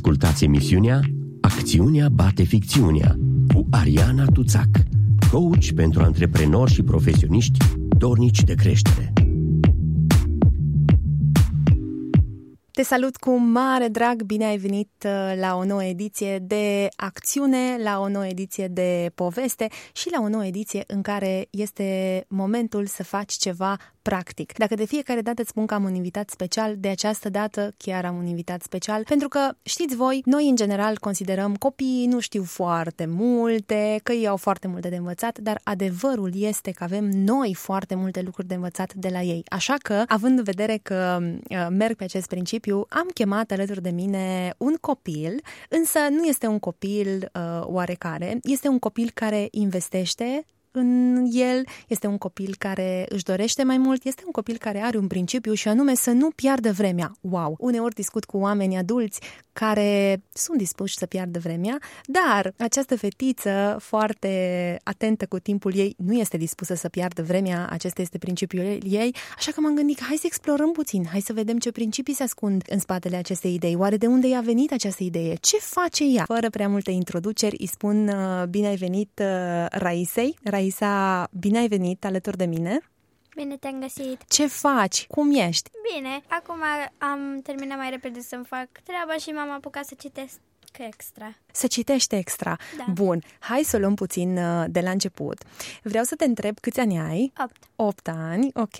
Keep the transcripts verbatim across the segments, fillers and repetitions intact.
Ascultați emisiunea Acțiunea bate ficțiunea cu Ariana Tuțac, coach pentru antreprenori și profesioniști dornici de creștere. Te salut cu mare drag, bine ai venit la o nouă ediție de acțiune, la o nouă ediție de poveste și la o nouă ediție în care este momentul să faci ceva practic. Dacă de fiecare dată îți spun că am un invitat special, de această dată chiar am un invitat special, pentru că, știți voi, noi în general considerăm copiii nu știu foarte multe, că ei au foarte multe de învățat, dar adevărul este că avem noi foarte multe lucruri de învățat de la ei. Așa că, având în vedere că uh, merg pe acest principiu, am chemat alături de mine un copil, însă nu este un copil uh, oarecare, este un copil care investește în el, este un copil care își dorește mai mult, este un copil care are un principiu și anume să nu piardă vremea. Wow! Uneori discut cu oameni adulți care sunt dispuși să piardă vremea, dar această fetiță foarte atentă cu timpul ei nu este dispusă să piardă vremea, acesta este principiul ei, așa că m-am gândit că hai să explorăm puțin, hai să vedem ce principii se ascund în spatele acestei idei, oare de unde i-a venit această idee, ce face ea? Fără prea multe introduceri, îi spun uh, bine ai venit uh, Raisei. Raisa, bine ai venit alături de mine. Bine te-am găsit. Ce faci? Cum ești? Bine, acum am terminat mai repede să-mi fac treaba și m-am apucat să citesc extra. Să citești extra? Da. Bun, hai să o luăm puțin de la început. Vreau să te întreb câți ani ai? Opt. Opt ani, ok.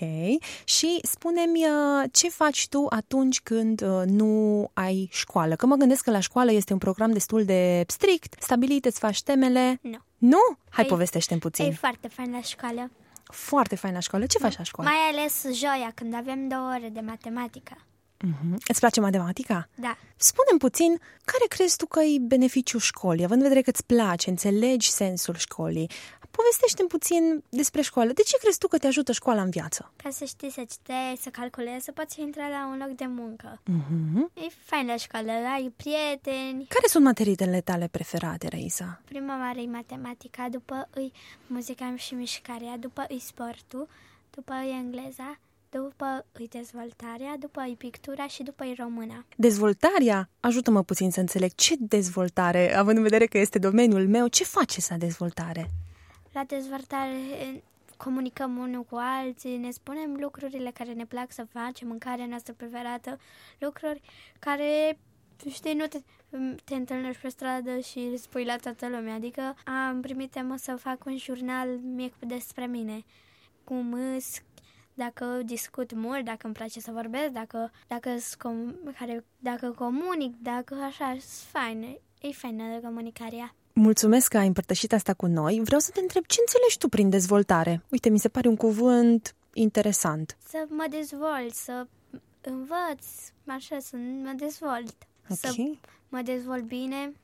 Și spune-mi ce faci tu atunci când nu ai școală? Că mă gândesc că la școală este un program destul de strict, stabilit, îți faci temele. Nu. Nu? Hai, E, povestește-mi puțin. E foarte fain la școală. Foarte fain la școală. Ce faci la școală? Mai ales joia, când avem două ore de matematică. Uh-huh. Îți place matematica? Da. Spune-mi puțin, care crezi tu că e beneficiul școlii, având în vedere că îți place, înțelegi sensul școlii? Povestește-mi puțin despre școală. De ce crezi tu că te ajută școala în viață? Ca să știi să citești, să calculezi, să poți intra la un loc de muncă. Uh-huh. E fain la școală, ai prieteni. Care sunt materiile tale preferate, Raisa? Prima mare e matematica, după îi muzica și mișcarea, după îi sportul, după îi engleza, după îi dezvoltarea, după îi pictura și după îi româna. Dezvoltarea? Ajută-mă puțin să înțeleg. Ce dezvoltare? Având în vedere că este domeniul meu, ce face sa dezvoltare? La dezvoltare comunicăm unul cu alții, ne spunem lucrurile care ne plac să facem, mâncarea noastră preferată, lucruri care, știi, nu te, te întâlnești pe stradă și îi spui la toată lumea. Adică am primit temă să fac un jurnal mic despre mine, cum îs, dacă discut mult, dacă îmi place să vorbesc, dacă, dacă, com- care, dacă comunic, dacă așa, e fain, e faină de comunicarea. Mulțumesc că ai împărtășit asta cu noi. Vreau să te întreb ce înțelegi tu prin dezvoltare. Uite, mi se pare un cuvânt interesant. Să mă dezvolt, să învăț, așa, să mă dezvolt. Ok. Să mă dezvolt bine,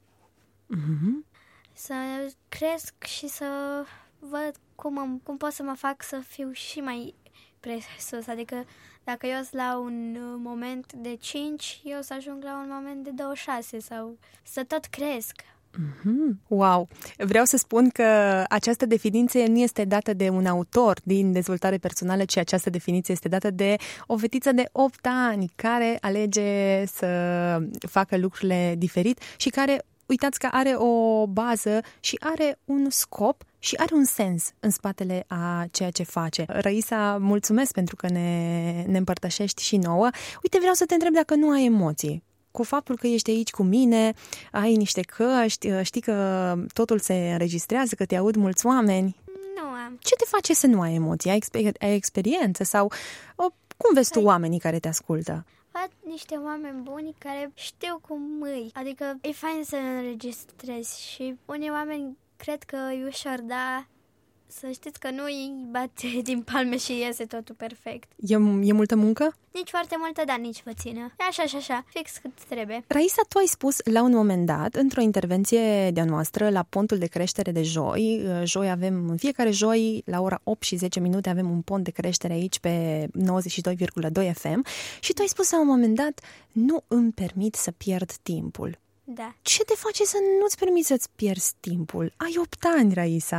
Uh-huh. să cresc și să văd cum, am, cum pot să mă fac să fiu și mai presus. Adică dacă eu sunt la un moment de cinci, eu să ajung la un moment de douăzeci și șase sau să tot cresc. Mm-hmm. Wow! Vreau să spun că această definiție nu este dată de un autor din dezvoltare personală, ci această definiție este dată de o fetiță de opt ani care alege să facă lucrurile diferit și care, uitați că are o bază și are un scop și are un sens în spatele a ceea ce face. Raisa, mulțumesc pentru că ne, ne împărtășești și nouă. Uite, vreau să te întreb dacă nu ai emoții. Cu faptul că ești aici cu mine, ai niște căști, știi că totul se înregistrează, că te aud mulți oameni. Nu am. Ce te face să nu ai emoții? Ai, exper- ai experiență? Sau o, cum vezi tu oamenii care te ascultă? Văd niște oameni buni care știu cum îi. Adică e fain să înregistrezi și unii oameni cred că e ușor, dar să știți că nu îi bate din palme și iese totul perfect. E, e multă muncă? Nici foarte multă, dar nici puțină. E așa și așa, fix cât trebuie. Raisa, tu ai spus la un moment dat, într-o intervenție de-a noastră, la pontul de creștere de joi, joi avem, în fiecare joi, la ora opt și zece minute, avem un pont de creștere aici pe nouăzeci și doi virgulă doi F M și tu ai spus la un moment dat, nu îmi permit să pierd timpul. Da. Ce te face să nu-ți permiți să-ți pierzi timpul? Ai opt ani, Raisa.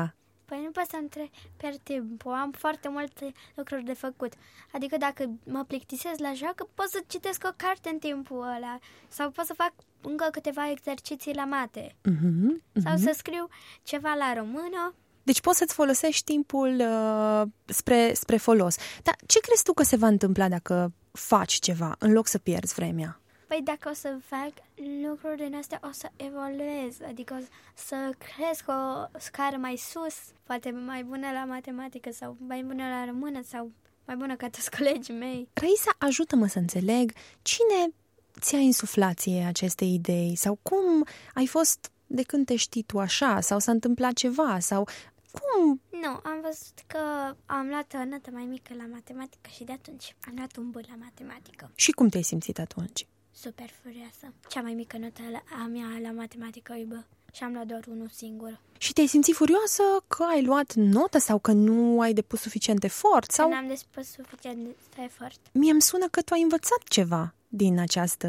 Păi nu pot să-mi tre- pierd timpul, am foarte multe lucruri de făcut. Adică dacă mă plictisez la joacă, pot să citesc o carte în timpul ăla sau pot să fac încă câteva exerciții la mate. Uh-huh, uh-huh. Sau să scriu ceva la română. Deci poți să-ți folosești timpul uh, spre, spre folos. Dar ce crezi tu că se va întâmpla dacă faci ceva în loc să pierzi vremea? Păi dacă o să fac lucruri din astea, o să evoluez, adică o să cresc o scară mai sus, poate mai bună la matematică sau mai bună la română sau mai bună ca toți colegii mei. Raisa, ajută-mă să înțeleg cine ți-a insuflat ție aceste idei sau cum ai fost de când te știi tu așa sau s-a întâmplat ceva sau cum? Nu, am văzut că am luat o notă mai mică la matematică și de atunci am luat un bun la matematică. Și cum te-ai simțit atunci? Super furioasă. Cea mai mică notă a mea la matematică e B și am luat doar unul singur. Și te-ai simțit furioasă că ai luat notă sau că nu ai depus suficient efort? Sau... Că n-am depus suficient de efort. Mie îmi sună că tu ai învățat ceva din această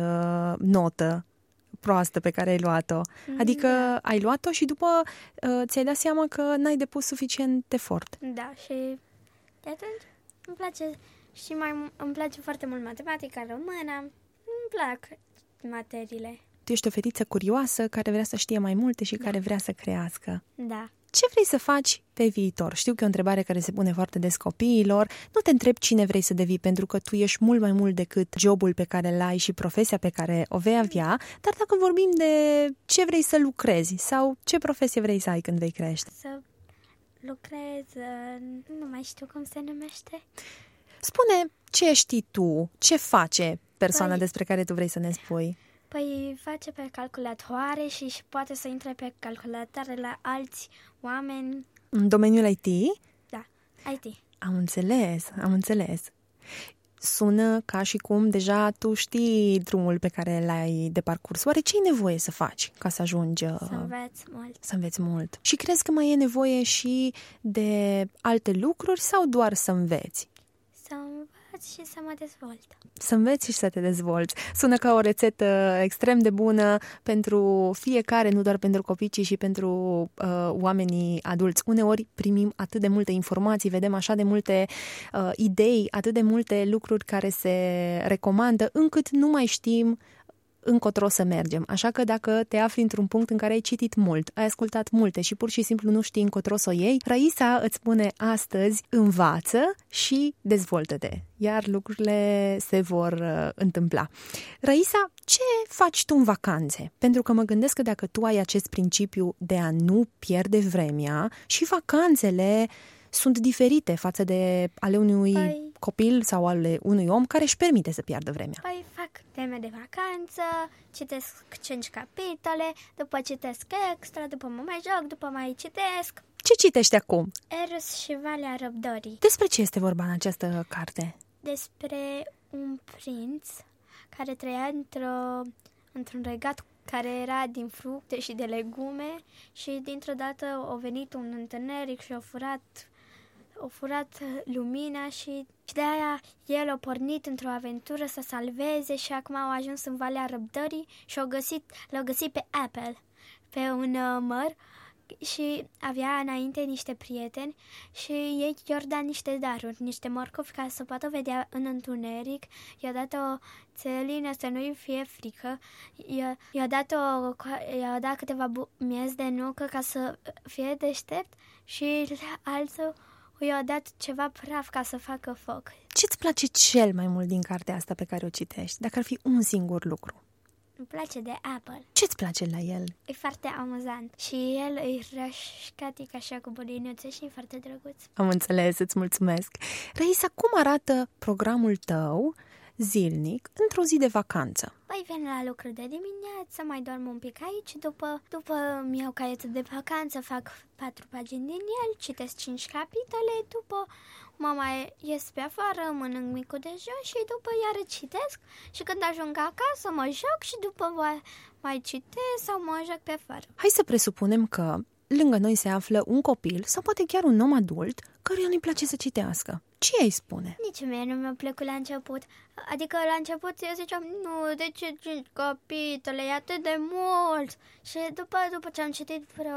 notă proastă pe care ai luat-o. Adică da. ai luat-o și după uh, ți-ai dat seama că n-ai depus suficient efort. Da, și de atunci îmi place și mai îmi place foarte mult matematica, româna. Îmi plac materiile. Tu ești o fetiță curioasă care vrea să știe mai multe și da. care vrea să crească. Da. Ce vrei să faci pe viitor? Știu că e o întrebare care se pune foarte des copiilor. Nu te întreb cine vrei să devii, pentru că tu ești mult mai mult decât jobul pe care îl ai și profesia pe care o vei avea, dar dacă vorbim de ce vrei să lucrezi sau ce profesie vrei să ai când vei crește? Să lucrez, nu mai știu cum se numește. Spune ce știi tu, ce face persoana păi... despre care tu vrei să ne spui. Păi face pe calculatoare și, și poate să intre pe calculatoare la alți oameni. În domeniul I T? Da, I T. Am înțeles, am înțeles. Sună ca și cum deja tu știi drumul pe care l-ai de parcurs. Oare ce ai nevoie să faci ca să ajungi... Să înveți mult. Să înveți mult. Și crezi că mai e nevoie și de alte lucruri sau doar să înveți? Să înveți și să mă dezvolt. Să înveți și să te dezvolți. Sună ca o rețetă extrem de bună pentru fiecare, nu doar pentru copii, ci și pentru uh, oamenii adulți. Uneori primim atât de multe informații, vedem așa de multe uh, idei, atât de multe lucruri care se recomandă, încât nu mai știm încotro să mergem. Așa că dacă te afli într-un punct în care ai citit mult, ai ascultat multe și pur și simplu nu știi încotro să o iei, Raisa îți spune astăzi: învață și dezvoltă-te, iar lucrurile se vor uh, întâmpla. Raisa, ce faci tu în vacanțe? Pentru că mă gândesc că dacă tu ai acest principiu de a nu pierde vremea, și vacanțele sunt diferite față de ale unui păi, copil sau ale unui om care își permite să piardă vremea. Păi fac teme de vacanță, citesc cinci capitole, după citesc extra, după mă mai joc, după mai citesc. Ce citești acum? Eros și Valea Răbdării. Despre ce este vorba în această carte? Despre un prinț care trăia într-o, într-un regat care era din fructe și de legume și dintr-o dată a venit un întuneric și a furat, a furat lumina și, și de aia el a pornit într-o aventură să salveze și acum au ajuns în Valea Răbdării și l-au găsit, l-au găsit pe Apple, pe un uh, măr, și avea înainte niște prieteni și ei i-au dat niște daruri, niște morcovi ca să poată vedea în întuneric. I-a dat o țelină să nu-i fie frică, i-a, i-a, dat, o, i-a dat câteva miezi de nucă ca să fie deștept și alții i-a dat ceva praf ca să facă foc. Ce-ți place cel mai mult din cartea asta pe care o citești, dacă ar fi un singur lucru? Îmi place de Apple. Ce-ți place la el? E foarte amuzant și el e rășcatic așa cu bolinuțe și e foarte drăguț. Am înțeles, îți mulțumesc. Raisa, cum arată programul tău zilnic într-o zi de vacanță? Păi vin la lucru de dimineață, mai dorm un pic aici, după, după îmi iau caietul de vacanță, fac patru pagini din el, citesc cinci capitole, după mă mai ies pe afară, mănânc micul dejun și după iară citesc și când ajung acasă mă joc și după mai citesc sau mă joc pe afară. Hai să presupunem că lângă noi se află un copil sau poate chiar un om adult căruia nu-i place să citească. Ce îi spune? Nici mie nu mi-a plăcut la început. Adică la început eu ziceam, nu, de ce cinci capitole, e atât de mult. Și după, după ce am citit vreo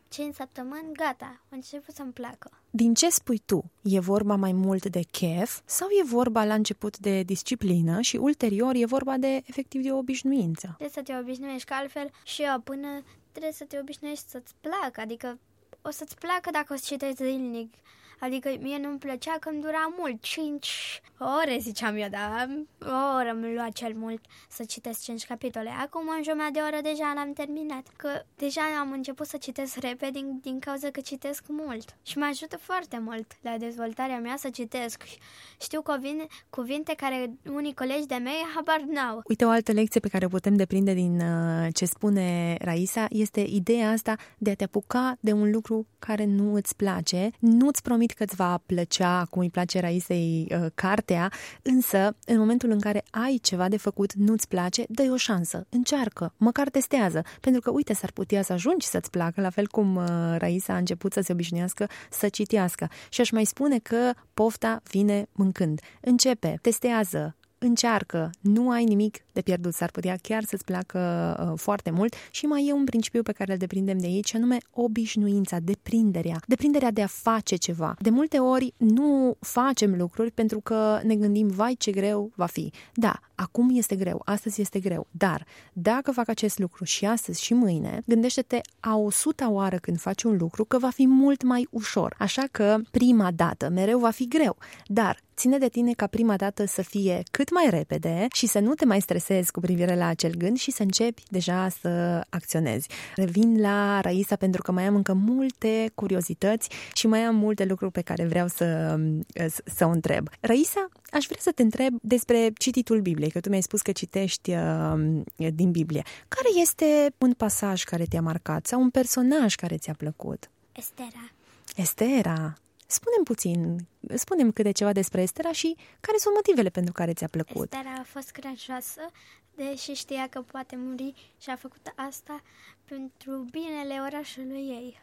cinci săptămâni, gata, a început să-mi placă. Din ce spui tu? E vorba mai mult de chef sau e vorba la început de disciplină și ulterior e vorba de efectiv de obișnuință? Trebuie să te obișnuiești, că altfel și eu până trebuie să te obișnuiești să-ți placă, adică o să-ți placă dacă o să citești zilnic. Adică mie nu-mi plăcea că îmi dura mult, cinci ore ziceam eu, dar o oră mi-a luat cel mult să citesc cinci capitole. Acum în jumătate de oră deja l-am terminat, că deja am început să citesc repede din, din cauza că citesc mult. Și mă ajută foarte mult la dezvoltarea mea să citesc. Știu cuvinte, cuvinte care unii colegi de mei habar n-au. Uite, o altă lecție pe care o putem deprinde din uh, ce spune Raisa este ideea asta de a te apuca de un lucru care nu îți place, nu-ți promit că îți va plăcea, cum îi place Raisei, uh, cartea, însă în momentul în care ai ceva de făcut, nu-ți place, dă-i o șansă, încearcă, măcar testează, pentru că, uite, s-ar putea să ajungi să-ți placă, la fel cum uh, Raisa a început să se obișnuiască să citească. Și aș mai spune că pofta vine mâncând. Începe, testează, încearcă, nu ai nimic de pierdut, s-ar putea chiar să-ți placă uh, foarte mult. Și mai e un principiu pe care îl deprindem de aici, anume obișnuința, deprinderea, deprinderea de a face ceva. De multe ori nu facem lucruri pentru că ne gândim, vai ce greu va fi. Da, acum este greu, astăzi este greu, dar dacă fac acest lucru și astăzi și mâine, gândește-te a o suta oară când faci un lucru că va fi mult mai ușor. Așa că prima dată mereu va fi greu, dar ține de tine ca prima dată să fie cât mai repede și să nu te mai stresezi cu privire la acel gând și să începi deja să acționezi. Revin la Raisa pentru că mai am încă multe curiozități și mai am multe lucruri pe care vreau să, să o întreb. Raisa, aș vrea să te întreb despre cititul Bibliei, că tu mi-ai spus că citești uh, din Biblie. Care este un pasaj care te-a marcat sau un personaj care ți-a plăcut? Estera. Estera. Spune-mi puțin, spune-mi câte ceva despre Estera și care sunt motivele pentru care ți-a plăcut. Estera a fost curajoasă, deși știa că poate muri și a făcut asta pentru binele orașului ei.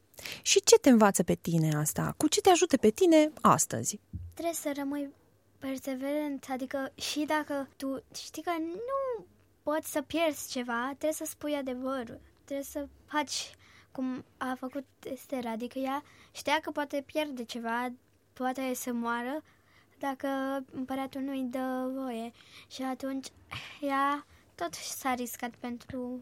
Și ce te învață pe tine asta? Cu ce te ajută pe tine astăzi? Trebuie să rămâi perseverent, adică și dacă tu știi că nu poți să pierzi ceva, trebuie să spui adevărul, trebuie să faci cum a făcut Estera, adică ea știa că poate pierde ceva, poate să moară dacă împăratul nu îi dă voie și atunci ea tot s-a riscat pentru,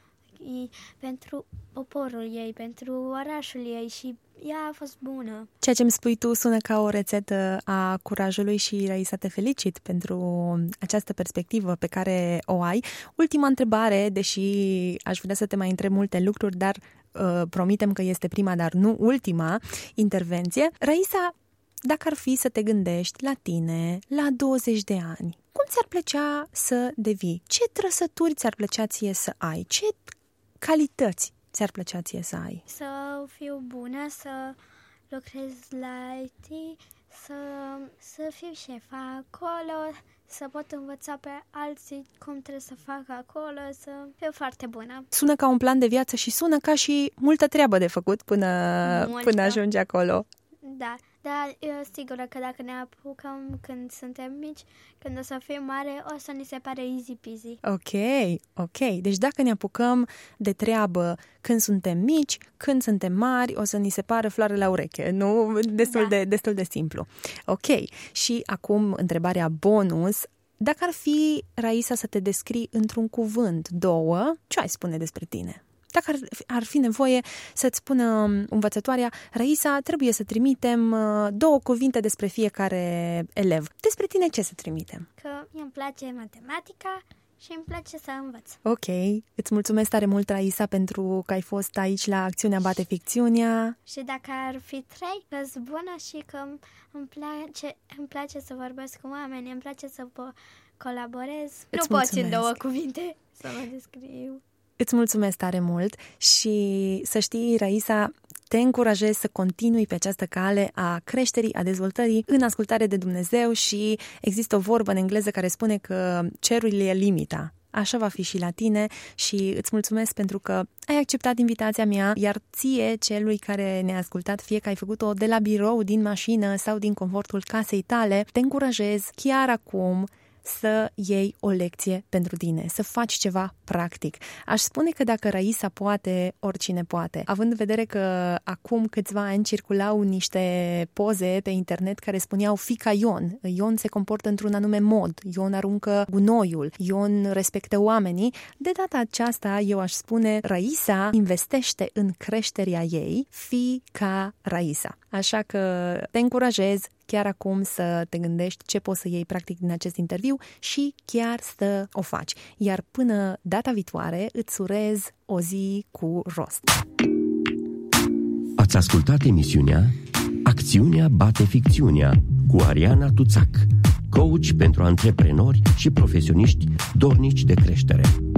pentru poporul ei, pentru orașul ei și ea a fost bună. Ceea ce îmi spui tu sună ca o rețetă a curajului și, Raisa, te felicit pentru această perspectivă pe care o ai. Ultima întrebare, deși aș vrea să te mai întreb multe lucruri, dar uh, promitem că este prima, dar nu ultima intervenție. Raisa, dacă ar fi să te gândești la tine, la douăzeci de ani, cum ți-ar plăcea să devii? Ce trăsături ți-ar plăcea ție să ai? Ce calități ți-ar plăcea ție să ai? Să fiu bună, să lucrez la I T, să, să fiu șefa acolo, să pot învăța pe alții cum trebuie să fac acolo, să fiu foarte bună. Sună ca un plan de viață și sună ca și multă treabă de făcut până, până ajungi acolo. Da, dar eu sigură că dacă ne apucăm când suntem mici, când o să fim mare, o să ni se pare easy peasy. Ok, ok. Deci dacă ne apucăm de treabă când suntem mici, când suntem mari, o să ni se pară floare la ureche. Nu? Destul, da. de, destul de simplu. Ok. Și acum întrebarea bonus. Dacă ar fi, Raisa, să te descrii într-un cuvânt, două, ce ai spune despre tine? Dacă ar, ar fi nevoie să-ți spună învățătoarea, Raisa, trebuie să trimitem două cuvinte despre fiecare elev. Despre tine ce să trimitem? Că mie îmi place matematica și îmi place să învăț. Ok, îți mulțumesc tare mult, Raisa, pentru că ai fost aici la Acțiunea Bate Ficțiunea. Și dacă ar fi trei, că-s bună și că îmi place, îmi place să vorbesc cu oameni, îmi place să colaborez. Îți nu mulțumesc. Poți în două cuvinte să mă descriu. Îți mulțumesc tare mult și să știi, Raisa, te încurajez să continui pe această cale a creșterii, a dezvoltării în ascultare de Dumnezeu și există o vorbă în engleză care spune că cerul e limita. Așa va fi și la tine și îți mulțumesc pentru că ai acceptat invitația mea, iar ție, celui care ne-a ascultat, fie că ai făcut-o de la birou, din mașină sau din confortul casei tale, te încurajez chiar acum să iei o lecție pentru tine, să faci ceva practic. Aș spune că dacă Raisa poate, oricine poate. Având în vedere că acum câțiva ani circulau niște poze pe internet care spuneau fica Ion. Ion se comportă într-un anume mod. Ion aruncă gunoiul. Ion respectă oamenii. De data aceasta, eu aș spune, Raisa investește în creșterea ei, fii ca Raisa. Așa că te încurajez chiar acum să te gândești ce poți să iei practic din acest interviu și chiar să o faci. Iar până data viitoare îți urez o zi cu rost. Ați ascultat emisiunea Acțiunea bate ficțiunea cu Ariana Tuțac, coach pentru antreprenori și profesioniști dornici de creștere.